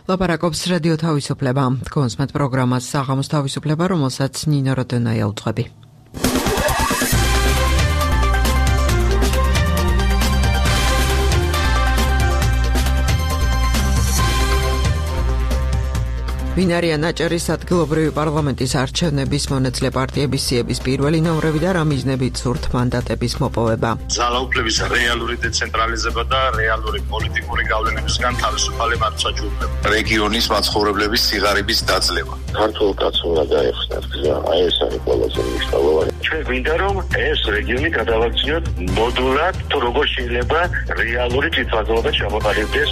ლაპარაკობს რადიო თავისუფლება. კონსმეთ პროგრამას საღამოს თავისუფლება, რომელსაც ნინო როდონაია უძღვები. ვინ არიან აჭარის ადგილობრივი პარლამენტის არჩევნების მონაწილე პარტიების სიების პირველი ნომრები და რა მიზნებით სურთ მანდატების მოპოვება. ძალაუფლების რეალური დეცენტრალიზება და რეალური პოლიტიკური გავლენებისგან თავისუფალი მართლმსაჯულება. რეგიონის მაცხოვრებლების სიღარიბის დაძლევა. ქართულ კაცს უნდა გაეხსნათ გზა, ეს არის ყველაზე მნიშვნელოვანი. ჩვენ გვინდა რომ ეს რეგიონი გადავაქციოთ მოდულად, თუ როგორ შეიძლება რეალური თვითმმართველობა ჩამოყალიბდეს.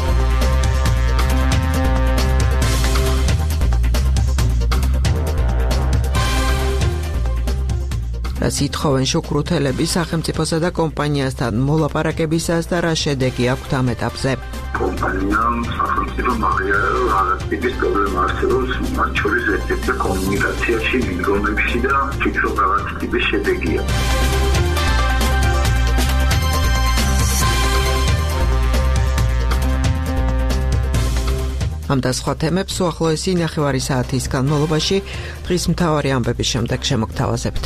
სითხოვენ შუქრუთელები სახელმწიფოსა და კომპანიასთან მოლაპარაკებისას და რა შედეგი აქვთ ამ ეტაპზე. კომპანიამ სახელმწიფო აღიარა რაღაც ტიპის პრობლემა არსებობს მათ შორის ერთ-ერთი კომუნიკაციაში, მიდგომებში და ფიქრობ რაღაც ტიპის შედეგია. ამ და სხვა თემებს უახლოესი 9 საათის განმავლობაში დღის მთავარი ამბების შემდეგ შემოგთავაზებთ.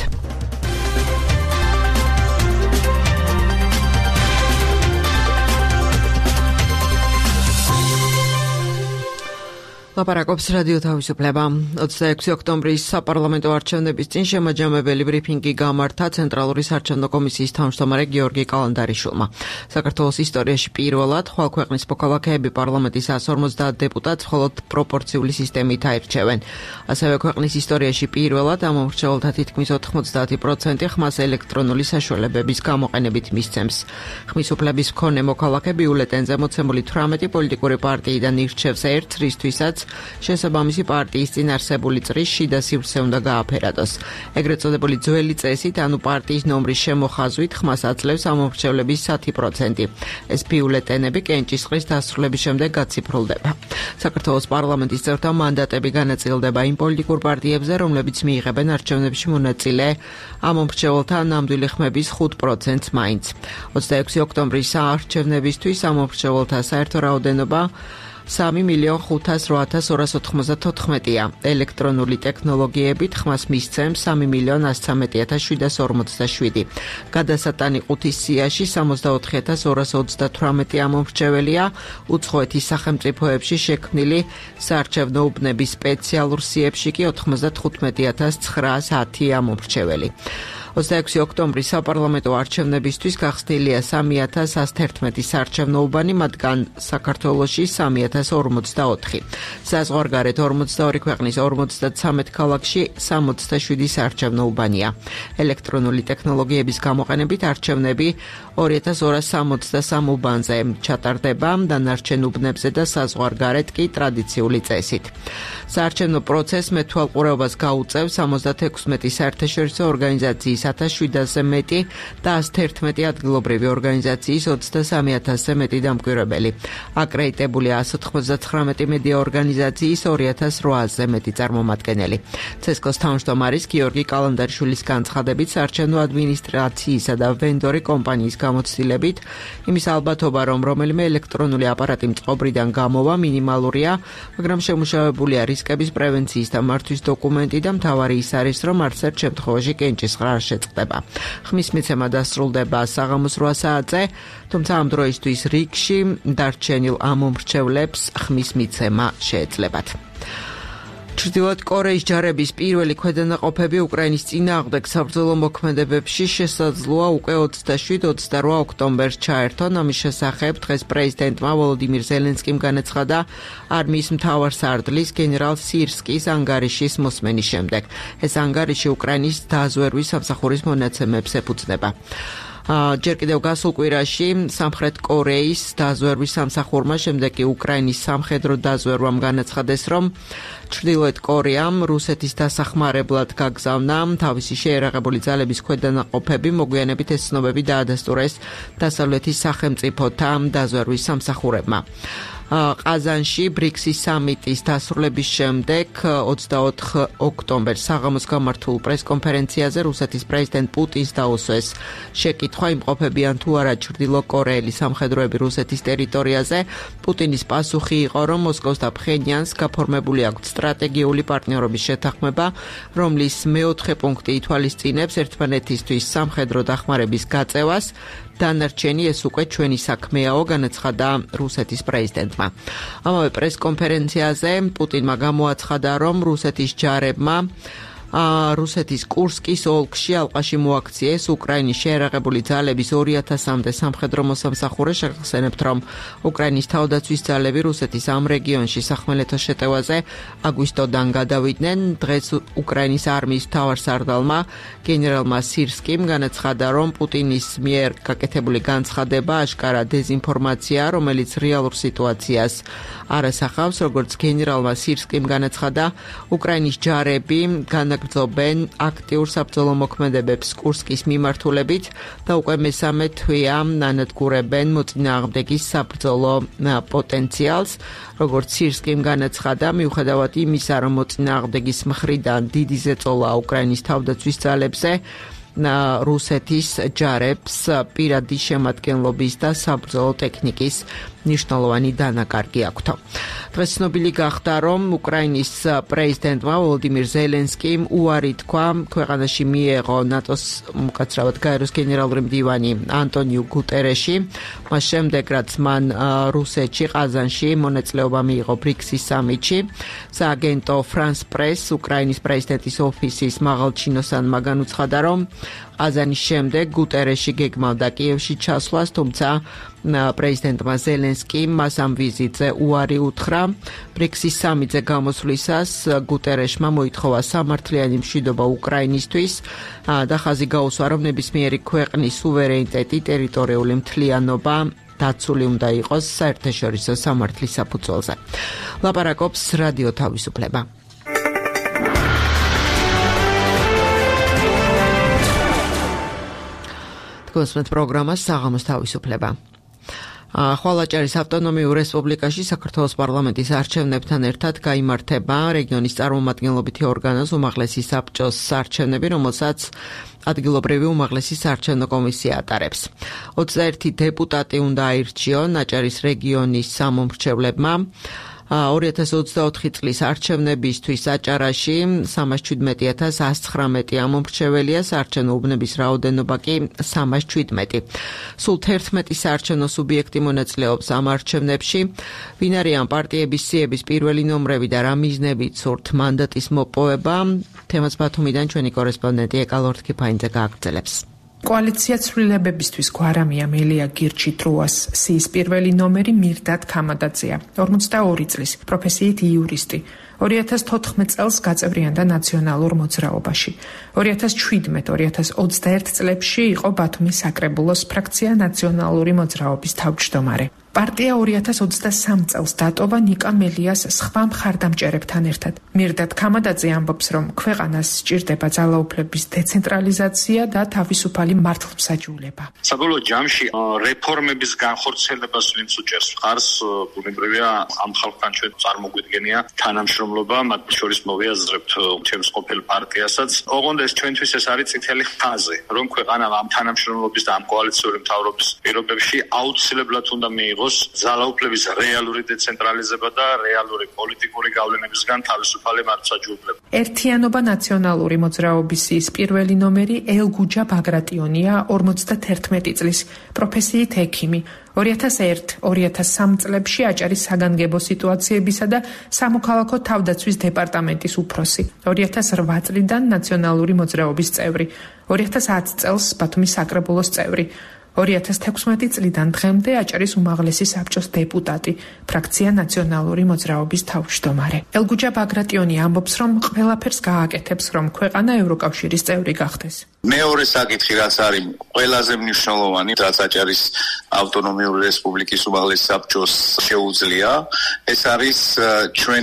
ლაპარაკობს რადიო თავისუფლება. 26 ოქტომბრის საპარლამენტო არჩევნების წინ შემაჯამებელი ბრიფინგი გამართა ცენტრალური საარჩევნო კომისიის თავმჯდომარე გიორგი კალანდარიშვილმა. საქართველოს ისტორიაში პირველად ხვალ ქვეყნის მოქალაქეები პარლამენტის 150 დეპუტატს მხოლოდ პროპორციული სისტემით აირჩევენ. ასევე ქვეყნის ისტორიაში პირველად ამ მომრჩეველთა თითქმის 90% ხმას ელექტრონული საშუალებების გამოყენებით მისცემს. ხმის უფლების მქონე მოქალაქე ბიულეტენზე მოცემული 18 პოლიტიკური პარტიიდან ირჩევს ერთს, რისთვისაც შესაბამისი პარტიის წინ არსებული წრის შიდა სივრცე უნდა გააფერადოს. ეგრეთ წოდებული ძველი წესით, ანუ პარტიის ნომრის შემოხაზვით ხმას აძლევს ამომრჩევლების 10%. ეს ბიულეტენები კენჭისყრის დასრულების შემდეგ გაციფრულდება. საქართველოს პარლამენტის წევრთა მანდატები განაწილდება იმ პოლიტიკურ პარტიებზე, რომლებიც მიიღებენ არჩევნებში მონაწილე ამომრჩეველთა ნამდვილი ხმების 5%-ს მაინც. 26 ოქტომბრის საარჩევნებისთვის ამომრჩეველთა საერთო რაოდენობა 3.508.294-ია. ელექტრონული ტექნოლოგიებით ხმას მისცემს 3.113.747. გადასატანი ყუთის სიაში 64.228 ამომრჩეველია. უცხოეთის სახელმწიფოებში შექმნილი საარჩევნო უბნების სპეციალურ სიებში კი 95.910 ამომრჩეველი. 26 ოქტომბრის საპარლამენტო არჩევნებისთვის გახსნილია 3.111 საარჩევნო უბანი, მათგან საქართველოში 3.044. საზღვარგარეთ 42 ქვეყნის 53 ქალაქში 67 საარჩევნო უბანია. ელექტრონული ტექნოლოგიების გამოყენებით არჩევნები 2263 უბანზე ჩატარდება, დანარჩენ უბნებზე და საზღვარგარეთ კი ტრადიციული წესით. საარჩევნო პროცესს მეთვალყურეობას გაუწევს 76 საერთაშორისო ორგანიზაციის 1700-ზე მეტი და 111 ადგილობრივი ორგანიზაციის 23,000-ზე მეტი დამკვირვებელი. აკრედიტებულია 199 მედია ორგანიზაციის 2800-ზე მეტი წარმომადგენელი. ცესკოს თავმჯდომარის გიორგი კალანდარიშვილის განცხადებით, საარჩევნო ადმინისტრაციისა და ვენდორი კომპანიის გამოცდილებით იმის ალბათობა, რომ რომელიმე ელექტრონული აპარატი მწყობრიდან გამოვა მინიმალურია, მაგრამ შემუშავებულია რისკების პრევენციის და მართვის დოკუმენტი და მთავარი ის არის, რომ არც ერთ შემთხვევაში კენჭისყრა არ შეწყდება. ხმის მიცემა დასრულდება საღამოს 8 საათზე, თუმცა ამ დროისთვის რიგში დარჩენილ ამომრჩევლებს ხმის მიცემა შეეძლებათ. ჩრდილოეთ კორეის ჯარების პირველი ქვედანაყოფები უკრაინის წინააღმდეგ საბრძოლო მოქმედებებში შესაძლოა უკვე 27-28 ოქტომბერს ჩაერთონ. ამის შესახებ დღეს პრეზიდენტმა ვოლოდიმირ ზელენსკიმ განაცხადა არმიის მთავარსარდლის გენერალ სირსკის ანგარიშის მოსმენის შემდეგ. ეს ანგარიში უკრაინის დაზვერვის სამსახურის მონაცემებს ეფუძნება. ჯერ კიდევ გასულ კვირაში სამხრეთ კორეის დაზვერვის სამსახურმა, შემდეგ კი უკრაინის სამხედრო დაზვერვამ განაცხადეს, რომ ჩრდილოეთ კორეამ რუსეთის დასახმარებლად გაგზავნა თავისი შეერაღებული ძალების ქვედანაყოფები, მოგვიანებით ეს ცნობები დაადასტურეს დასავლეთის სახელმწიფოთა დაზვერვის სამსახურებმა. ყაზანში ბრიქსის სამიტის დასრულების შემდეგ 24 ოქტომბერს საღამოს გამართულ პრესკონფერენციაზე რუსეთის პრეზიდენტ პუტინს დაუსვეს შეკითხვა იმყოფებიან თუ არა ჩრდილო კორეელი სამხედროები რუსეთის ტერიტორიაზე. პუტინის პასუხი იყო, რომ მოსკოვს და ფხენიანს გაფორმებული აქვთ სტრატეგიული პარტნიორობის შეთანხმება, რომლის მეოთხე პუნქტი ითვალისწინებს ერთმანეთისთვის სამხედრო დახმარების გაწევას. დანარჩენი ეს უკვე ჩვენი საქმეაო, განაცხადა რუსეთის პრეზიდენტმა. ამავე პრესკონფერენციაზე პუტინმა გამოაცხადა, რომ რუსეთის ჯარებმა რუსეთის კურსკის ოლქში ალყაში მოაქციეს უკრაინის შეერაღებული ძალების 2000-მდე სამხედრო მოსამსახურე, შეგახსენებთ, რომ უკრაინის თავდაცვის ძალები რუსეთის ამ რეგიონში სახმელეთო შეტევაზე აგვისტოდან გადავიდნენ. დღეს უკრაინის არმიის მთავარსარდალმა გენერალმა სირსკიმ განაცხადა, რომ პუტინის მიერ გაკეთებული განცხადება აშკარა დეზინფორმაცია, რომელიც რეალურ სიტუაციას არ ასახავს. როგორც გენერალმა სირსკიმ განაცხადა, უკრაინის ჯარები განაგრძობენ აქტიურ საბრძოლო მოქმედებებს კურსკის მიმართულებით და უკვე მესამე თვეა ანადგურებენ მოწინააღმდეგის საბრძოლო პოტენციალს. როგორც სირსკიმ განაცხადა, მიუხედავად იმისა, რომ მოწინააღმდეგის მხრიდან დიდი ზეწოლა უკრაინის თავდაცვის ძალებზე, რუსეთის ჯარებს პირადი შემადგენლობის და საბრძოლო ტექნიკის მნიშვნელოვანი დანაკარგი აქვთ. დღეს ცნობილი გახდა, რომ უკრაინის პრეზიდენტმა ვოლოდიმირ ზელენსკიმ უარი თქვა ქვეყანაში მიეღო ნატოს უკაცრავად გაეროს გენერალური მდივანი ანტონიუ გუტერეში, მას შემდეგ რაც მან რუსეთში ყაზანში მონაწილეობა მიიღო ბრიქსის სამიტში. სააგენტო France Press უკრაინის პრეზიდენტის ოფისის მაღალჩინოსანმა განუცხადა, რომ ყაზანის შემდეგ გუტერეში გეგმავდა კიევში ჩასვლას, თუმცა პრეზიდენტმა ზელენსკიმ მას ამ ვიზიტზე უარი უთხრა. ბრიქსის სამიტზე გამოსვლისას გუტერეშმა მოითხოვა სამართლიანი მშვიდობა უკრაინისთვის და ხაზი გაუსვა, რომ ნებისმიერი ქვეყნის სუვერენიტეტი, ტერიტორიული მთლიანობა დაცული უნდა იყოს საერთაშორისო სამართლის საფუძველზე. ლაპარაკობს რადიო თავისუფლება. გოსმეთ პროგრამას საღამოს თავისუფლება. ხვალაჭარის ავტონომიურ რესპუბლიკაში საქართველოს პარლამენტის არჩევნებთან ერთად გაიმართება რეგიონის წარმომადგენლობითი ორგანოს უმაღლესი საბჭოს არჩევნები, რომელსაც ადგილობრივი უმაღლესი საარჩევნო კომისია ატარებს. 21 დეპუტატი უნდა აირჩიონ აჭარის რეგიონის სამომრჩევლებმა. 2024 წლის არჩევნებისთვის აჭარაში 317,119 ამომრჩეველია, საარჩევნო უბნების რაოდენობა კი 317. სულ 11 საარჩევნო სუბიექტი მონაწილეობს ამ არჩევნებში. ვინ არიან პარტიების სიების პირველი ნომრები და რა მიზნებით სურთ მანდატის მოპოვება? თემას ბათუმიდან ჩვენი კორესპონდენტი ეკალორთ ქიფაინძე გააგრძელებს. კოალიცია ცვლილებებისთვის გვარამია მელია გირჩიტრუას სიის პირველი ნომერი მირდატ ქამადაძეა, 42 წლის, პროფესიით იურისტი. 2014 წელს გაწევრიანდა ნაციონალურ მოძრაობაში. 2017-2021 წლებში იყო ბათუმის საკრებულოს ფრაქცია ნაციონალური მოძრაობის თავმჯდომარე. პარტია 2023 წელს დატოვა ნიკა მელიას სხვა მხარდამჭერებთან ერთად. მირდატ ქამადაძე ამბობს, რომ ქვეყანას სჭირდება ძალაუფლების დეცენტრალიზაცია და თავისუფალი მართლმსაჯულება. საბოლოო ჯამში რეფორმების განხორციელებას ვინც უჭერს მხარს, ბუნებრივია ამ ხალხთან ჩვენ წარმოგვიდგენია თანამშრომლობა, მათ შორის მოვიაზრებთ ჩემს ყოფილ პარტიასაც. ოღონდ ეს ჩვენთვის ეს არის წითელი ხაზი, რომ ქვეყანა ამ თანამშრომლობის და ამ კოალიციური მთავრობის პირობებში აუცილებლად უნდა მიიღოს ძალაუფლების რეალური დეცენტრალიზება და რეალური პოლიტიკური გავლენებისგან თავისუფალი მართლმსაჯულება. ერთიანობა ნაციონალური მოძრაობის სიის პირველი ნომერი ელგუჯა ბაგრატიონია, 51 წლის, პროფესიით ექიმი. 2001-2003 წლებში აჭარის საგანგებო სიტუაციებისა და სამოქალაქო თავდაცვის დეპარტამენტის უფროსი. 2008 წლიდან ნაციონალური მოძრაობის წევრი. 2010 წელს ბათუმის საკრებულოს წევრი. 2016 წლიდან დღემდე აჭარის უმაღლესი საბჭოს დეპუტატი, ფრაქცია ნაციონალური მოძრაობის თავმჯდომარე. ელგუჯა ბაგრატიონი ამბობს, რომ ყველაფერს გააკეთებს, რომ ქვეყანა ევროკავშირის წევრი გახდეს. მეორე საკითხი, რაც არის ყველაზე მნიშვნელოვანი, რაც აჭარის ავტონომიური რესპუბლიკის უმაღლესი საბჭოს შეუძლია, ეს არის ჩვენი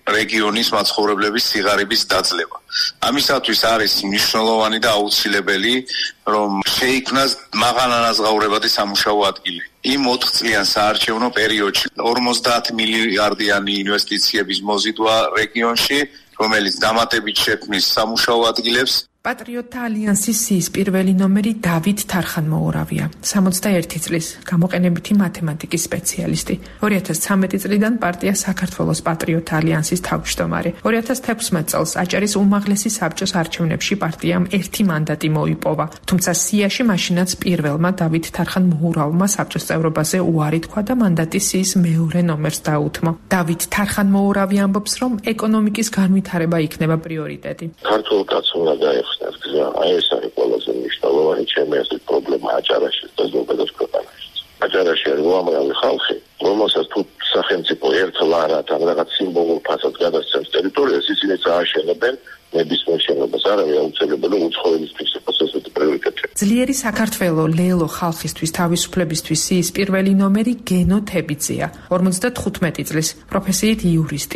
რეგიონის მაცხოვრებლების სიღარიბის დაძლევა. ამისათვის არის მნიშვნელოვანი და აუცილებელი, რომ შეიქმნას მაღალანაზღაურებადი სამუშაო ადგილი. იმ 4 წლიან საარჩევნო პერიოდში 50 მილიარდიანი ინვესტიციების მოზიდვა რეგიონში, რომელიც დამატებით შექმნის სამუშაო ადგილებს. პატრიოტთა ალიანსის სიის პირველი ნომერი დავით თარხანმოურავია, 61 წლის, გამოყენებითი მათემატიკის სპეციალისტი. 2013 წლიდან პარტია საქართველოს პატრიოტთა ალიანსის თავმჯდომარე. 2016 წელს აჭარის უმაღლესი საბჭოს არჩევნებში პარტიამ 1 მანდატი მოიპოვა, თუმცა სიაში მაშინაც პირველმა დავით თარხანმოურავმა საბჭოს წევრობაზე უარი თქვა და მანდატი სიის მეორე ნომერს დაუთმო. დავით თარხანმოურავი ამბობს, რომ ეკონომიკის განვითარება იქნება პრიორიტეტი. ქართულ კაცს უნდა გაიხსნას. ეს არის ყველაზე მნიშვნელოვანი ჩემი აზრით პრობლემა აჭარაში და ზოგადად ქვეყანაში. აჭარაში არის უამრავი ხალხი, რომელსაც თუ სახელმწიფო ერთლარად ან რაღაც სიმბოლურ ფასად გადასცემს ტერიტორიას, ისინი წააშენებენ ნებისმიერ შენობას. არავის აუცილებელი უცხოების ფიქსირებას ესეთი პრიორიტეტი. ძლიერი საქართველო ლელო ხალხისთვის თავისუფლებისთვის სიის პირველი ნომერი გენო თებიძეა, 55 წლის, პროფესიით იურისტი.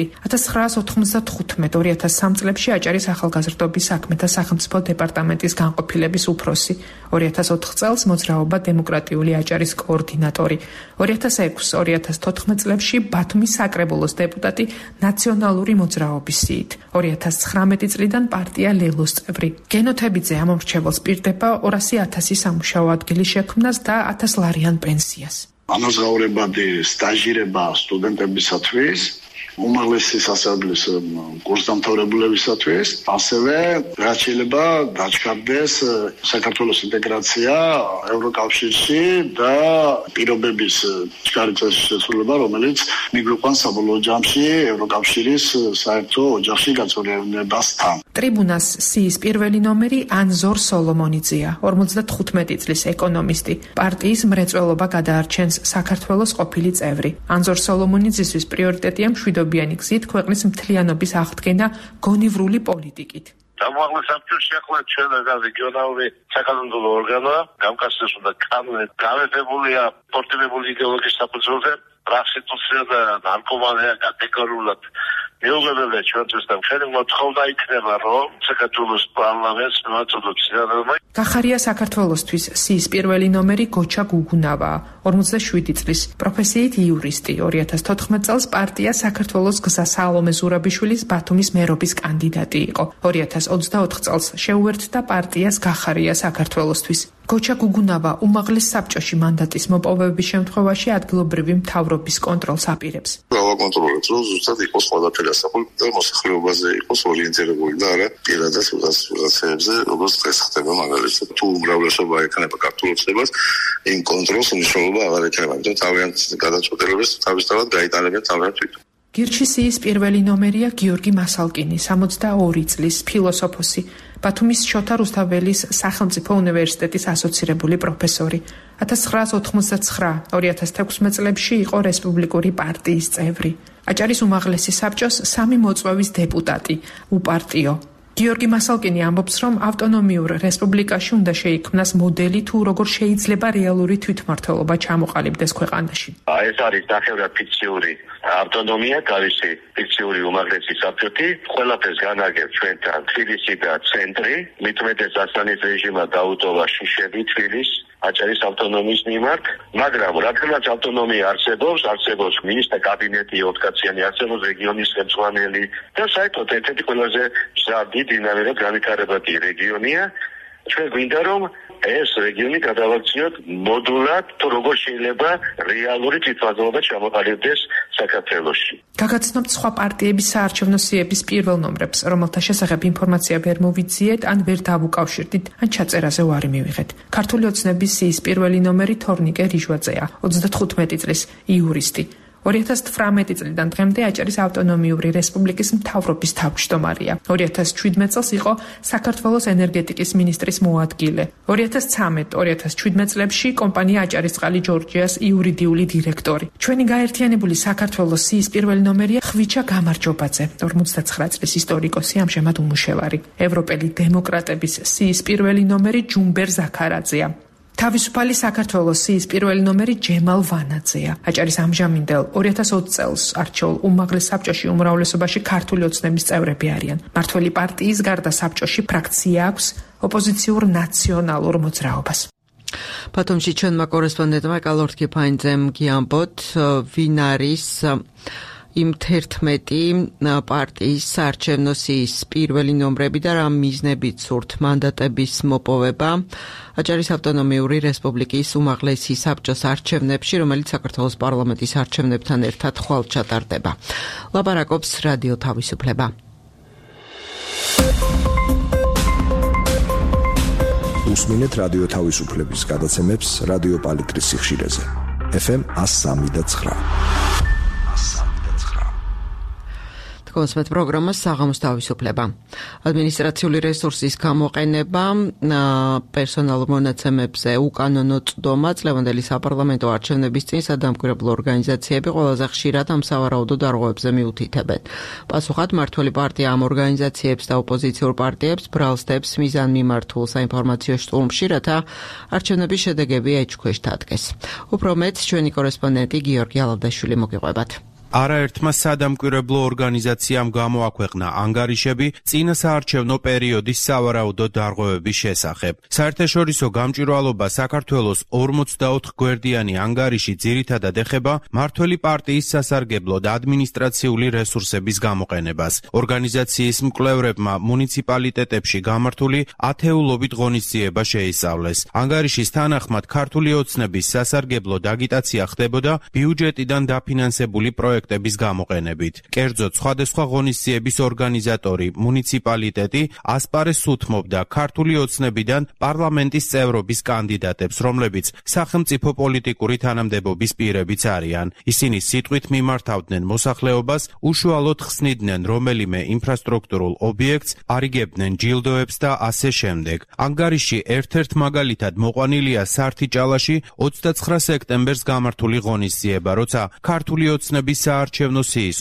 1995-2003 წლებში აჭარის ახალგაზრდობის საქმეთა სახელმწიფო დეპარტამენტის განყოფილების უფროსი, 2004 წელს მოძრაობა დემოკრატიული აჭარის კოორდინატორი, 2006-2014 წლებში ბათუმის საკრებულოს დეპუტატი ნაციონალური მოძრაობის სიით, 2019 წლიდან პარტია ლელოს წევრი. გენო თებიძე ამომრჩეველს პირდება 200,000 სამუშაო ადგილის შექმნას და 1000 ლარიან პენსიას. ანაზღაურებადი სტაჟირება სტუდენტებისათვის, უმაღლესი სასწავლებლის კურსდამთავრებულებისათვის, ასევე რაც შეიძლება დაჩქარდეს საქართველოს ინტეგრაცია ევროკავშირში და პირობების ჩქარების შესრულება, რომელიც მიგვიყვანს საბოლოო ჯამში ევროკავშირის საერთო ოჯახში გაწევრიანებასთან. ტრიბუნას სიის პირველი ნომერი ანზორ სოლომონიძეა, 55 წლის ეკონომისტი. პარტიის მრეწველობა გადაარჩენს საქართველოს ყოფილი წევრი. ანზორ სოლომონიძისთვის პრიორიტეტია მშვიდობიანი გზით ქვეყნის მთლიანობის აღდგენა გონივრული პოლიტიკით. დამოუკიდებლობის საბჭოში ახლა ჩვენ რეგიონალური საკანონმდებლო ორგანოა, გამკაცებული და განვითარებულია პორტირებული იდეოლოგიის საფუძველზე, პრაქტიკულია და ნარკომანია კატეგორიულად მიუღებელია ჩვენთვის და ხელი მოთხოვნა იქნება, რომ საქართველოს პარლამენტს მოაწოდოს სიძველეობა. გახარია საქართველოსთვის სიის პირველი ნომერი გოჩა გუგუნავაა, 47 წლის, პროფესიით იურისტი. 2014 წელს პარტია საქართველოს გზა სალომე ზურაბიშვილის ბათუმის მერობის კანდიდატი იყო. 2024 წელს შეუერთდა პარტიას გახარია საქართველოსთვის. გოჩა გუგუნავა უმაღლეს საბჭოში მანდატის მოპოვების შემთხვევაში ადგილობრივი მთავრობის კონტროლს აპირებს. გავაკონტროლებს, რომ ზუსტად იყოს ყველაფერი ასაკული და მოსახლეობაზე იყოს ორიენტირებული და არა პირადად ვიღაცებზე, როგორც დღეს ხდება მაგალითად. თუ უმრავლესობა ეკანება კარტულოცებას, იმ კონტროლს მნიშვნელობა აღარ ექნება, იმიტომ თავიანთ გადაწყვეტილებას თავისთავად გაიტანებენ თავიანთ თვითონ. გირჩის სიის პირველი ნომერია გიორგი მასალკინი, 62 წლის, ფილოსოფოსი, ბათუმის შოთა რუსთაველის სახელმწიფო უნივერსიტეტის ასოცირებული პროფესორი. 1999-2016 წლებში იყო რესპუბლიკური პარტიის წევრი. აჭარის უმაღლესი საბჭოს 3 მოწვევის დეპუტატი, უპარტიო. გიორგი მასალკინი ამბობს, რომ ავტონომიურ რესპუბლიკაში უნდა შეიქმნას მოდელი თუ როგორ შეიძლება რეალური თვითმმართველობა ჩამოყალიბდეს ქვეყანაში. ეს არის ნახევრად ფიქციური ავტონომია, თავისი ფიქციური უმაღლესი საბჭოთი, ყველაფერს განაგებს ჩვენთან თბილისი და ცენტრი, მithumetes ასანის რეჟიმმა დაუტოვა შიშები თბილისს აჭარის ავტონომიის მიმართ, მაგრამ რადგანაც ავტონომია არსებობს მინისტრთა კაბინეტი 4 კაციანი, არსებობს რეგიონის ხელმძღვანელი და საერთოდ ერთ-ერთი ყველაზე მზარდი დინამიკურად განვითარებადი რეგიონია. ჩვენ გვინდა რომ ეს რეგიონი გადავაქციოთ მოდულად, თუ როგორ შეიძლება რეალური თვითმმართველობა ჩამოყალიბდეს საქართველოში. გაგაცნობთ სხვა პარტიების საარჩევნო სიების პირველ ნომრებს, რომელთა შესახებ ინფორმაცია ვერ მოვიძიეთ, ან ვერ დავუკავშირდით, ან ჩაწერაზე უარი მივიღეთ. ქართული ოცნების სიის პირველი ნომერი თორნიკე რიჟვაძეა, 35 წლის, იურისტი. 2018 წლიდან დღემდე აჭარის ავტონომიური რესპუბლიკის მთავრობის თავმჯდომარეა. 2017 წელს იყო საქართველოს ენერგეტიკის მინისტრის მოადგილე. 2013-2017 წლებში კომპანია აჭარისწყალი ჯორჯიას იურიდიული დირექტორი. ჩვენი გაერთიანებული საქართველოს სიის პირველი ნომერია ხვიჩა გამარჯობაძე, 59 წლის ისტორიკოსი, ამჟამად უმუშევარი. ევროპელი დემოკრატების სიის პირველი ნომერი ჯუმბერ ზაქარაძეა. თავისუფალი საქართველოსის პირველი ნომერი ჯემალ ვანაძეა. აჭარის ამჟამინდელ 2020 წელს არჩეულ უმაღლეს საბჭოში უმრავლესობაში ქართული ოცნების წევრები არიან. მართველი პარტიის გარდა საბჭოში ფრაქცია აქვს ოპოზიციურ ნაციონალურ მოძრაობას. ბათუმში ჩვენმა კორესპონდენტმა კალორთკი ფაინძემ გიამბოთ, ვინ არის იმ 11 პარტიის საარჩევნო სიის პირველი ნომრები და რა მიზნებით სურთ მანდატების მოპოვება აჭარის ავტონომიური რესპუბლიკის უმაღლესი საბჭოს არჩევნებში, რომელიც საქართველოს პარლამენტის არჩევნებთან ერთად ხვალ ჩატარდება. ლაპარაკობს რადიო თავისუფლება. უსმინეთ რადიო თავისუფლების გადაცემებს რადიო პალიტრის სიხშირეზე. FM 103.9. კონსმეთ პროგრამა საღამოს თავისუფლება. ადმინისტრაციული რესურსის გამოყენება, პერსონალურ მონაცემებზე უკანონო წვდომა, წლევანდელი საპარლამენტო არჩევნების წინ სადამკვირვებლო ორგანიზაციები ყველაზე ხშირად ამ სავარაუდო დარღვევებზე მიუთითებენ. პასუხად მართველი პარტია ამ ორგანიზაციებს და ოპოზიციურ პარტიებს ბრალსდებს მიზანმიმართულ საინფორმაციო შტურმში, რათა არჩევნების შედეგები ეჭქვეშ დადგეს. უფრო მეტ ჩვენი კორესპონდენტი გიორგი ალავდაშვილი მოგიყვებათ. არაერთმა სადამკვირვებლო ორგანიზაციამ გამოაქვეყნა ანგარიშები წინა საარჩევნო პერიოდის სავარაუდო დარღვევების შესახებ. საერთაშორისო გამჭვირვალობა საქართველოს 44 გვერდიანი ანგარიში ძირითადად ეხება მართველი პარტიის სასარგებლო და ადმინისტრაციული რესურსების გამოყენებას. ორგანიზაციის მკვლევრებმა მუნიციპალიტეტებში გამართული ათეულობით ღონისძიება შეისწავლეს. ანგარიშის თანახმად ქართული ოცნების სასარგებლო აგიტაცია ხდებოდა ბიუჯეტიდან დაფინანსებული პროექტების გამოყენებით. კერძოდ, სხვადასხვა ღონისძიების ორგანიზატორი მუნიციპალიტეტი ასპარეზს უთმობდა ქართული ოცნებიდან პარლამენტის წევრობის კანდიდატებს, რომლებიც სახელმწიფო პოლიტიკური თანამდებობის პირებიც არიან. ისინი სიტყვით მიმართავდნენ მოსახლეობას, უშუალოდ ხსნიდნენ რომელიმე ინფრასტრუქტურულ ობიექტს, არიგებდნენ ჯილდოებს და ასე შემდეგ. ანგარიში ერთ-ერთ მაგალითად მოყვანილია სართიჭალაში 29 სექტემბერს გამართული ღონისძიება, როცა ქართული ოცნების საარჩევნო სიის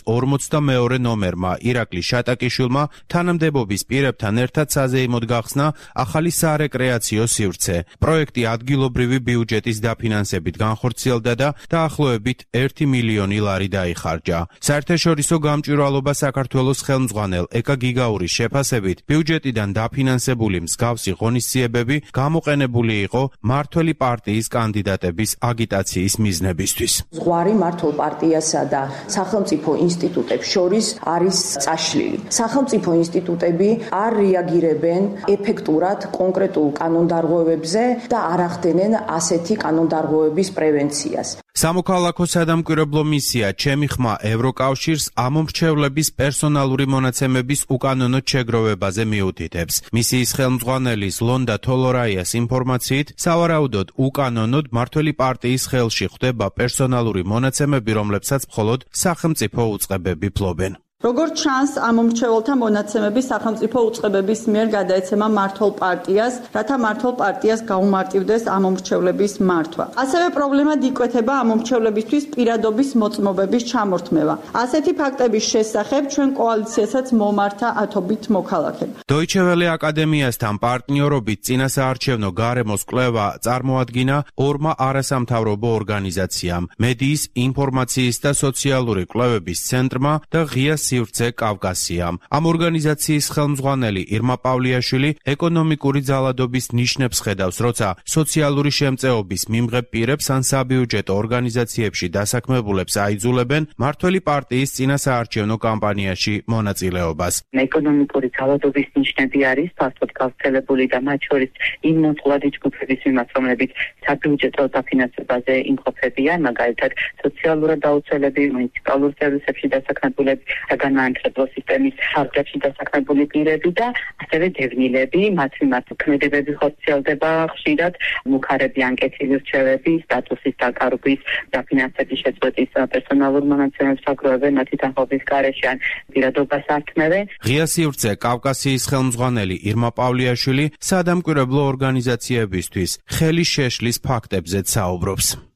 42 ნომერმა ირაკლი შატაკიშვილმა თანამდებობის პირებთან ერთად საზეიმოდ გახსნა ახალი სარეკრეაციო სივრცე. პროექტი ადგილობრივი ბიუჯეტის დაფინანსებით განხორციელდა და დაახლოებით 1 მილიონი ლარი დაიხარჯა. საერთაშორისო გამჭვირვალობა საქართველოს ხელმძღვანელ ეკა გიგაურის შეფასებით ბიუჯეტიდან დაფინანსებული მსგავსი ღონისძიებები გამოყენებული იყო მართველი პარტიის კანდიდატების აგიტაციის მიზნებისთვის. ზღვარი მართულ პარტიასა და სახელმწიფო ინსტიტუტებს შორის არის წაშლილი. სახელმწიფო ინსტიტუტები არ რეაგირებენ ეფექტურად კონკრეტულ კანონდარღვევებზე და არ ახდენენ ასეთი კანონდარღვევების პრევენციას. სამოქალაქო სადამკვირვებლო მისია ჩემი ხმა ევროკავშირს ამომრჩევლების პერსონალური მონაცემების უკანონო შეგროვებაზე მიუთითებს. მისიის ხელმძღვანელის ლონდა თოლორაიას ინფორმაციით, სავარაუდოდ უკანონოდ მართველი პარტიის ხელში ხვდება პერსონალური მონაცემები, რომლებსაც მხოლოდ სახელმწიფო უწყებები ფლობენ. როგორც ჩანს, ამომრჩეველთა მონაცემები სახელმწიფო უწყებების მიერ გადაეცემა მართულ პარტიას, რათა მართულ პარტიას გაუმარტივდეს ამომრჩევლების მართვა. ასევე პრობლემად იკვეთება ამომრჩევლებისთვის პირადობის მოწმობების ჩამორთმევა. ასეთი ფაქტების შესახებ ჩვენ კოალიციასაც მომართა ათობით მოქალაქე. Deutsche Welle აკადემიასთან პარტნიორობით წინა საარჩევნო გარემოს კვლევა წარმოადგინა ორმა არასამთავრობო ორგანიზაციამ, მედიის, ინფორმაციის და სოციალური კვლევების ცენტრმა და ღია სივრცე კავკასიამ. ამ ორგანიზაციის ხელმძღვანელი ირმა პავლიაშვილი ეკონომიკური ძალადობის ნიშნებს ხედავს, როცა სოციალური შემწეობის მიმღებ პირებს ან საბიუჯეტო ორგანიზაციებში დასაქმებულებს აიძულებენ მართველი პარტიის წინა საარჩევნო კამპანიაში მონაწილეობას. ეკონომიკური ძალადობის ნიშნები არის ფასოდ გავრცელებული და მათ შორის იმ მომწყვეტი ჯგუფების მიმართ, რომლებიც საბიუჯეტო დაფინანსებაზე იმყოფებიან, მაგალითად სოციალურად დაუცველები, მუნიციპალურ სერვისებში დასაქმებულები, განმანათლებლო სისტემის ხარჯებში დასაქმებული პირები და ასევე დევნილები, მათ მიმართ ქმედებები ხორციელდება ხშირად, მუქარები ანკეტილი რჩევები, სტატუსის დაკარგვის, დაფინანსების შეწყვეტის პერსონალურ მონაცემებს აგროვებენ მათი თანხმობის გარეშე ან პირადობას ართმევენ. ღია სივრცე კავკასიის ხელმძღვანელი ირმა პავლიაშვილი სადამკვირვებლო ორგანიზაციებისთვის ხელის შეშლის ფაქტებზეც საუბრობს.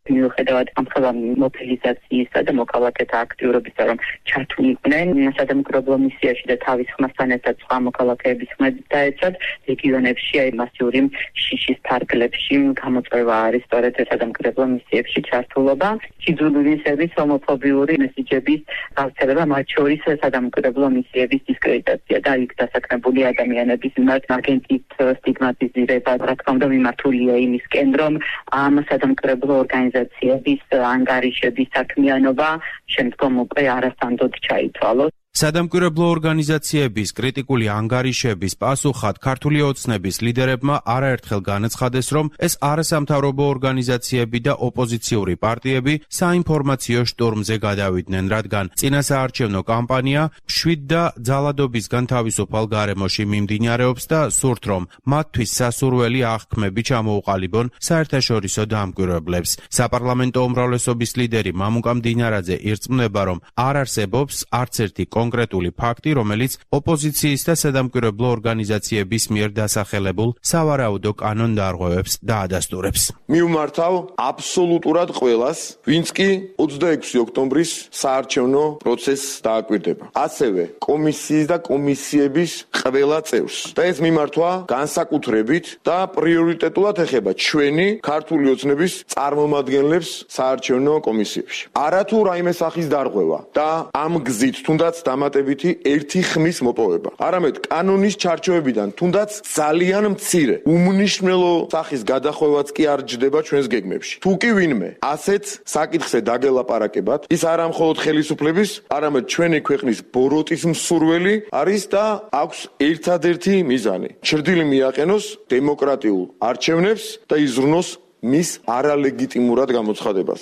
მიუხედავად ამხელა მობილიზაციისა და მოქალაქეთა აქტიურობისა, რომ ჩართულიყვნენ სადამკვირვებლო მისიაში და თავის ხმასთან ერთად სხვა მოქალაქეების ხმებით დაეცათ რეგიონებში, მასიური შიშის ფარგლებში გამოწვევა არის სწორედ სადამკვირვებლო მისიებში ჩართულობა, სიძულვილისების ჰომოფობიური მესიჯების გავრცელება, მათ შორის სადამკვირვებლო მისიების დისკრედიტაცია და იქ დასაქმებული ადამიანების მიმართ აგენტით სტიგმატიზირება, რა თქმა უნდა, მიმართულია იმისკენ, რომ ამ სადამკვირვებლო ორგანიზაციების ანგარიშების საქმიანობა შემდგომ უკვე არასტანდოდ ჩაითვალოს. სადამკვირვებლო ორგანიზაციების კრიტიკული ანგარიშების პასუხად ქართული ოცნების ლიდერებმა არაერთხელ განაცხადეს, რომ ეს არასამთავრობო ორგანიზაციები და ოპოზიციური პარტიები საინფორმაციო შტორმზე გადავიდნენ, რადგან წინასაარჩევნო კამპანია მშვიდ და ძალადობისგან თავისუფალ გარემოში მიმდინარეობს და სურთ, რომ მათთვის სასურველი აღქმები ჩამოუყალიბონ საერთაშორისო დამკვირვებლებს. საპარლამენტო უმრავლესობის ლიდერი მამუკა მდინარაძე ირწმუნება, რომ არ არსებობს არც ერთი კონკრეტული ფაქტი, რომელიც ოპოზიციის და სადამკვირვებლო ორგანიზაციების მიერ დასახელებულ სავარაუდო კანონდარღვევებს დაადასტურებს. მივმართავ აბსოლუტურად ყველას, ვინც კი 26 ოქტომბრის საარჩევნო პროცესს დააკვირდება. ასევე კომისიის და კომისიების ყველა წევრს. და ეს მიმართვა განსაკუთრებით და პრიორიტეტულად ეხება ჩვენი ქართული ოცნების წარმომადგენლებს საარჩევნო კომისიებში. არათუ რაიმე სახის დარღვევა და ამ გზით თუნდაც დამატებითი ერთი ხმის მოპოვება. არამედ კანონის ჩარჩოებიდან თუნდაც ძალიან მცირე უმნიშვნელო სახის გადახვევაც კი არ ჯდება ჩვენს გეგმებში. თუ კი ვინმე ასეთ საკითხზე დაგელაპარაკებათ, ის არა მხოლოდ ხელისუფლების, არამედ ჩვენი ქვეყნის ბოროტის მსურველი არის და აქვს ერთადერთი მიზანი. ჩრდილი მიაყენოს დემოკრატიულ არჩევნებს და იზრუნოს მის არალეგიტიმურად გამოცხადებაზე.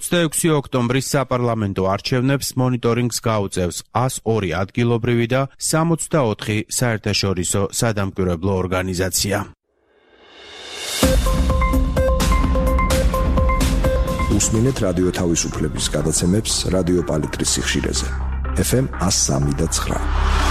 26 ოქტომბრის საპარლამენტო არჩევნებს მონიტორინგს გაუწევს 102 ადგილობრივი და 64 საერთაშორისო სადამკვირვებლო ორგანიზაცია. უსმინეთ რადიო თავისუფლების გადაცემებს რადიო პალიტრის სიხშირეზე. FM 103.9.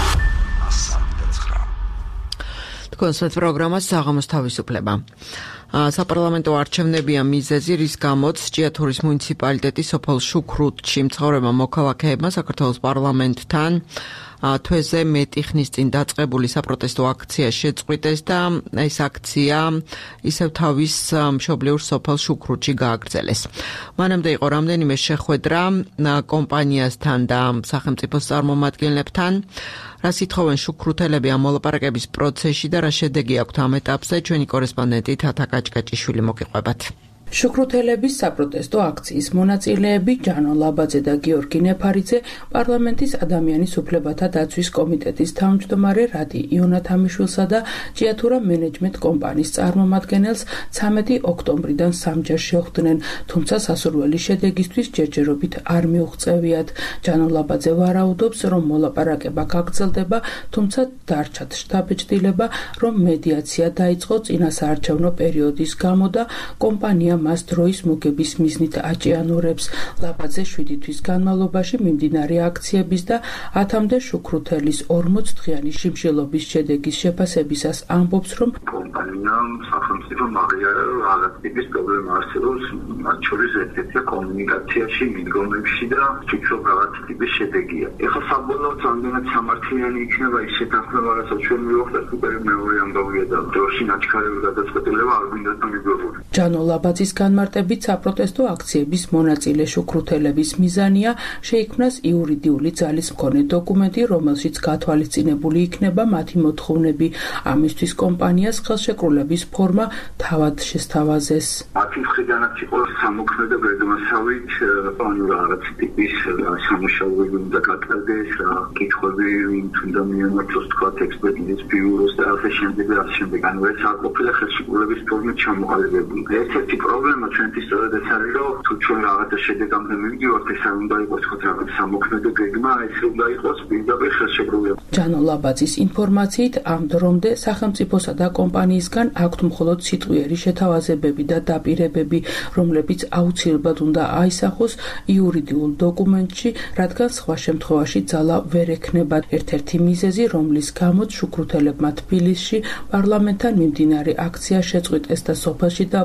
კონსერტ პროგრამას საღამოს თავისუფლება. საპარლამენტო არჩევნებია მიზეზი, რის გამოც ჭიათურის მუნიციპალიტეტის სოფელ შუქრუთში მცხოვრებმა მოქალაქეებმა საქართველოს პარლამენტთან თვეზე მეტი ხნის წინ დაწყებული საპროტესტო აქცია შეწყვიტეს და ეს აქცია ისევ თავის მშობლიურ სოფელ შუქრუთში გააგრძელეს. მანამდე იყო რამდენიმე შეხვედრა კომპანიასთან და სახელმწიფოს წარმომადგენლებთან. რა სიტყვენ შუქრუთელები ამ მოლაპარაკების პროცესში და რა შედეგი აქვთ ამ ეტაპზე, ჩვენი კორესპონდენტი თათა კაჭკაჭიშვილი მოგიყვებათ. შუქრუთელების საპროტესტო აქციის მონაწილეები ჯანო ლაბაძე და გიორგი ნეფარიძე პარლამენტის ადამიანის უფლებათა დაცვის კომიტეტის თავმჯდომარე რადი იონათამიშვილსა და ჭიათურა მენეჯმენტ კომპანიის წარმომადგენელს 13 ოქტომბრიდან სამჯერ შეხვდნენ, თუმცა სასურველი შედეგისთვის ჯერჯერობით არ მიუღწევიათ. ჯანო ლაბაძე ვარაუდობს, რომ მოლაპარაკება გაგრძელდება, თუმცა დარჩათ შთაბეჭდილება, რომ მედიაცია დაიწყო წინასაარჩევნო პერიოდის გამო და კომპანია მას დროის მოგების მიზნით აჭიანურებს. ლაბაძე 7 თვის განმავლობაში მიმდინარე აქციების და 10-მდე შუქრუთელის 40 დღიანი შიმშილობის შედეგის შეფასებისას ამბობს, რომ კომპანიამ სახელმწიფომ აღიარა, რომ რაღაც ტიპის პრობლემა არსებობს, მათ შორის ერთ-ერთი კომუნიკაციაში, მიდგომებში და ფიქრობ რაღაც ტიპის შედეგია. ეხლა საბოლოოდ რამდენად სამართლიანი იქნება ის შეთანხმება, რასაც ჩვენ მივხვდეთ, უკვე მეორე ამბავია და დროში ნაჩქარები გადაწყვეტილება არ გვინდა დამიგვებული. ჯანო ლაბაძის განმარტებით საპროტესტო აქციების მონაწილე შუქრუთელების მიზანია შეიქმნას იურიდიული ძალის მქონე დოკუმენტი, რომელშიც გათვალისწინებული იქნება მათი მოთხოვნები. ამისთვის კომპანიას ხელშეკრულების ფორმა თავად შესთავაზეს. მათი მხრიდანაც იყო სამოქმედო გადმოსავით, ანუ რაღაც ტიპის სამუშაოები უნდა გატარდეს, კითხვები თუნდა მიემართოს თქვა ექსპერტიზის ბიუროს და ასე შემდეგ და ასე შემდეგ. ანუ ეს არ ყოფილა ხელშეკრულების ფორმით ჩამოყალიბებული. ერთ-ერთი პრობლემა ჩვენთვის სწორედ ეს არის, რომ თუ ჩვენ რაღაცა შედეგამდე მივიდივართ, ეს არ უნდა იყოს რაღაც სამოქმედო გეგმა, ეს უნდა იყოს პირდაპირ ხელშეკრულება. ჯანო ლაბაძის ინფორმაციით ამ დრომდე სახელმწიფოსა და კომპანიისგან აქვთ მხოლოდ სიტყვიერი შეთავაზებები და დაპირებები, რომლებიც აუცილებლად უნდა აისახოს იურიდიულ დოკუმენტში, რადგან სხვა შემთხვევაში ძალა ვერ ექნება. ერთ-ერთი მიზეზი, რომლის გამოც შუქრუთელებმა თბილისში პარლამენტთან მიმდინარე აქცია შეწყვიტეს და სოფელში და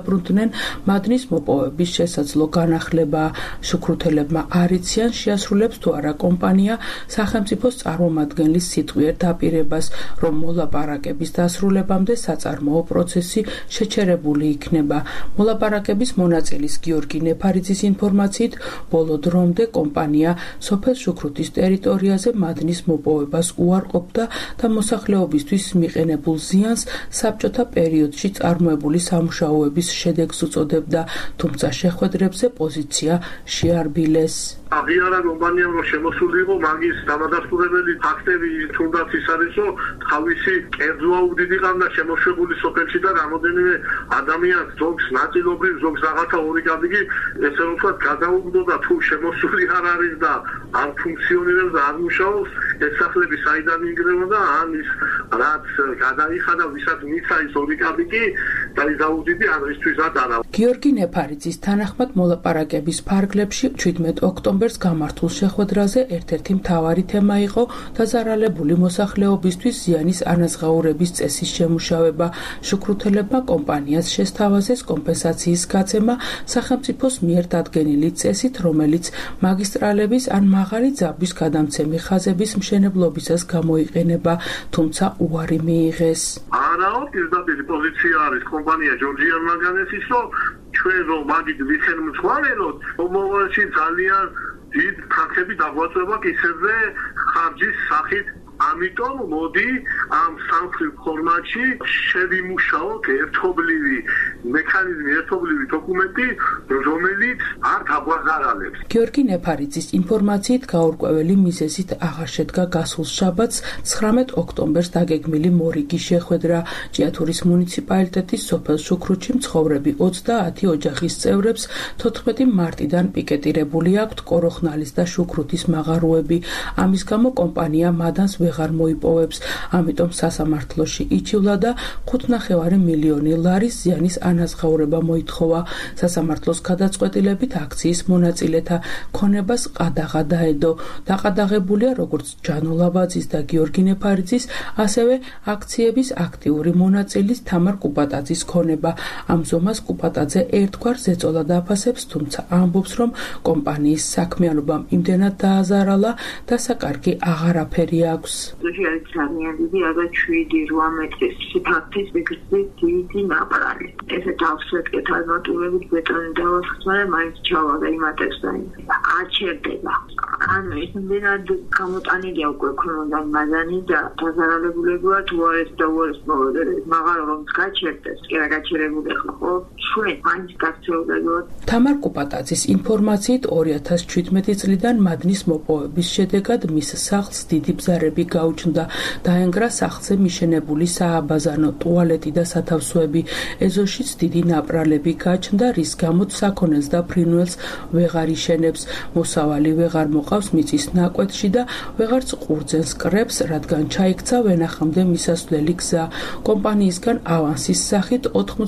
დაბრუნდნენ მადნის მოპოვების შესაძლო განახლება. შუქრუთელებმა არ იციან შეასრულებს თუ არა კომპანია სახელმწიფოს წარმომადგენლის სიტყვიერ დაპირებას, რომ მოლაპარაკების დასრულებამდე საწარმოო პროცესი შეჩერებული იქნება. მოლაპარაკების მონაწილის გიორგი ნეფარიძის ინფორმაციით, ბოლო დრომდე კომპანია სოფელ შუქრუთის ტერიტორიაზე მადნის მოპოვებას უარყოფდა და მოსახლეობისთვის მიყენებულ ზიანს საბჭოთა პერიოდში წარმოებული სამუშაოების შედეგს უწოდებდა, თუმცა შეხვედრებზე პოზიცია შეარბილეს. აღიარა კომპანიამ რომ შემოსული იყო მაგის დამადასტურებელი ფაქტები თუნდაც ის არის რომ თავისი კერძო აუდიტი ყავდა შემოშვებული სოფელში და რამოდენიმე ადამიანს ზოგს ნაწილობრივ ზოგს რაღაცა ორი კაბინი ესე რომ ვთქვათ გადაუგდოდა თუ შემოსული არ არის და არ ფუნქციონირებს და არ მუშაობს ეს სახლები საიდან იგრევა ან ის რაც გადაიხადა ვისაც მიცა ის ორი კაბინი და ის აუდიტი არ ისთვის ატარა. გიორგი ნეფარიძის თანახმად მოლაპარაკების ფარგლებში 17 ოქტომბერს გამართულ შეხვედრაზე ერთ-ერთი მთავარი თემა იყო დაზარალებული მოსახლეობისთვის ზიანის ანაზღაურების წესის შემუშავება. შუქრუთელებმა კომპანიას შესთავაზეს კომპენსაციის გაცემა სახელმწიფოს მიერ დადგენილი წესით, რომელიც მაგისტრალების ან მაღალი ძაბვის გადამცემი ხაზების მშენებლობისას გამოიყენება, თუმცა უარი მიიღეს. არაო, პირდაპირ პოზიცია არის კომპანია ჯორჯიან მაგანესის, რომ ჩვენ რომ მაგით ვიხელმძღვანელოთ, მომავალში ძალიან დიდ თანხები დაგვაწევა კისერზე ხარჯის სახით. ამიტომ მოდი ამ სამხრივ ფორმატში შევიმუშაოთ ერთობლივი მექანიზმი, ერთობლივი დოკუმენტი, რომელიც არ დაგვაზარალებს. გიორგი ნეფარიძის ინფორმაციით გაურკვეველი მიზეზით აღარ შედგა გასულ შაბათს 19 ოქტომბერს დაგეგმილი მორიგი შეხვედრა. ჭიათურის მუნიციპალიტეტის სოფელ შუქრუთში მცხოვრები 30 ოჯახის წევრებს 14 მარტიდან პიკეტირებული აქვთ კოროხნალის და შუქრუთის მაღაროები. ამის გამო კომპანია მადანს ვეღარ მოიპოვებს, ამიტომ სასამართლოში იჩივლა და 5,5 მილიონი ლარის ზიანის ანაზღაურება მოითხოვა. სასამართლოს გადაწყვეტილებით აქციის მონაწილეთა ქონებას ყადაღა დაედო. დაყადაღებულია როგორც ჯანო ლაბაძის და გიორგი ნეფარიძის, ასევე აქციების აქტიური მონაწილის თამარ კუპატაძის ქონება. ამ ზომას კუპატაძე ერთგვარ ზეწოლად აფასებს, თუმცა ამბობს, რომ კომპანიის საქმიანობამ იმდენად დააზარალა და საკარგი აღარაფერი აქვს. Deși are ძალიან დიდი, aga 7-8 მეტრის სიფათის მიგრძით დიდი ნაპრალი. ესე დავსვეტკეთ არმატურებით ბეტონი დავასხმარე, მაინც ჩავალ იმატებს და აჩერდება. ანუ ეს მდენად გამოტანილია უკვე ქონოდან მადანი და დაზარალებულებია თუ არის და უარეს მოვედერე. მაგრამ რომ გაჩერდეს, კი რა გაჩერებული ხო? ჩვენ მაინც გაქცეულებოდ. თამარ კუპატაძის ინფორმაციით 2017 წლიდან მადნის მოპოვების შედეგად მის სახლს დიდი ბზარები გაუჩნდა. დაენგრა სახლზე მიშენებული სააბაზანო ტუალეტი და სათავსოები. ეზოშიც დიდი ნაპრალები გაჩნდა, რის გამოც საქონელს და ფრინველს ვეღარ იშენებს. მოსავალი ვეღარ მოყავს მიწის ნაკვეთში და ვეღარც ყურძენს კრებს, რადგან ჩაიქცა ვენახამდე მისასვლელი გზა. კომპანიისგან ავანსის სახით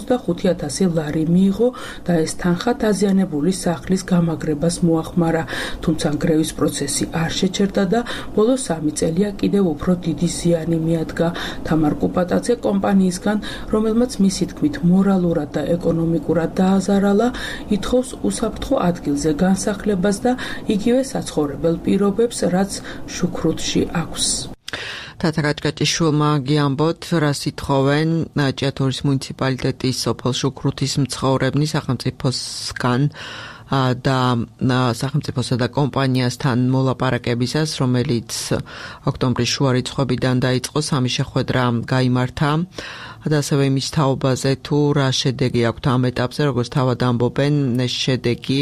85,000 ლარი მიიღო და ეს თანხა დაზიანებული სახლის გამაგრებას მოახმარა. თუმცა გრევის პროცესი არ შეჩერდა და ბოლო 3 წელია კიდევ უფრო დიდი ზიანი მიადგა. თამარ კუპატაძე კომპანიისგან, რომელმაც მისი თქმით მორალურად და ეკონომიკურად დააზარალა, ითხოვს უსაფრთხო ადგილზე განსახლებას და იგივე საცხოვრებელ პირობებს, რაც შუქრუთში აქვს. თათა გაჭგაჭიშვილმა გიამბოთ, რას ითხოვენ ჭიათურის მუნიციპალიტეტის სოფელ შუქრუთის მცხოვრებნი სახელმწიფოსგან და სახელმწიფოსა და კომპანიასთან მოლაპარაკებისას, რომელიც ოქტომბრის შუა რიცხვებიდან დაიწყო, სამი შეხვედრა გაიმართა და ასევე იმის თაობაზე თუ რა შედეგი აქვთ ამ ეტაპზე, როგორც თავად ამბობენ, ეს შედეგი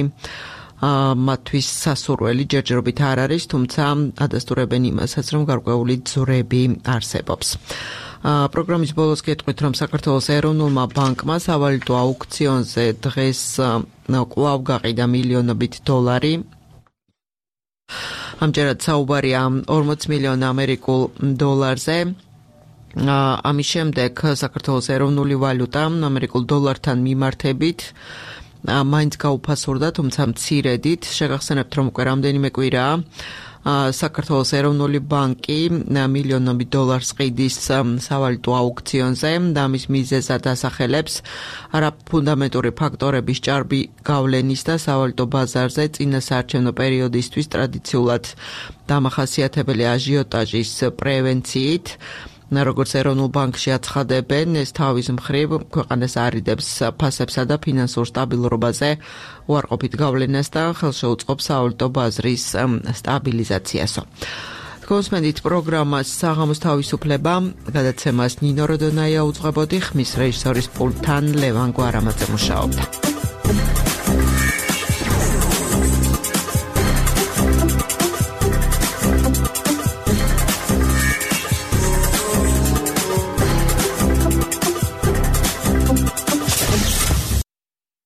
მათთვის სასურველი ჯერჯერობით არ არის, თუმცა ადასტურებენ იმასაც, რომ გარკვეული ძვრები არსებობს. პროგრამის ბოლოს გეტყვით, რომ საქართველოს ეროვნულმა ბანკმა სავალუტო აუქციონზე დღეს კვლავ გაყიდა მილიონობით დოლარი. ამჯერად საუბარია 40 მილიონ ამერიკულ დოლარზე. ამის შემდეგ საქართველოს ეროვნული ვალუტა ამერიკულ დოლართან მიმართებით მაინც გაუფასურდა, თუმცა მცირედით. შეგახსენებთ, რომ უკვე რამდენიმე კვირაა საქართველოს ეროვნული ბანკი მილიონობით დოლარს ყიდის სავალუტო აუქციონზე და ამის მიზეზად ასახელებს არაფუნდამენტური ფაქტორების ჭარბი გავლენის და სავალუტო ბაზარზე წინასაარჩევნო პერიოდისთვის ტრადიციულად დამახასიათებელი აჟიოტაჟის პრევენციით. როგორც ეროვნულ ბანკში აცხადებენ, ეს თავის მხრივ ქვეყანას არიდებს ფასებსა და ფინანსურ სტაბილურობაზე უარყოფით გავლენას და ხელშეუწყობს სავალუტო ბაზრის სტაბილიზაციასო. Კონსმენდით პროგრამას საღამოს თავისუფლება, გადაცემას ნინო როდონაია უძღვებოდი, ხმის რეჟისორის პულტთან ლევან გვარამაძე მუშაობდა.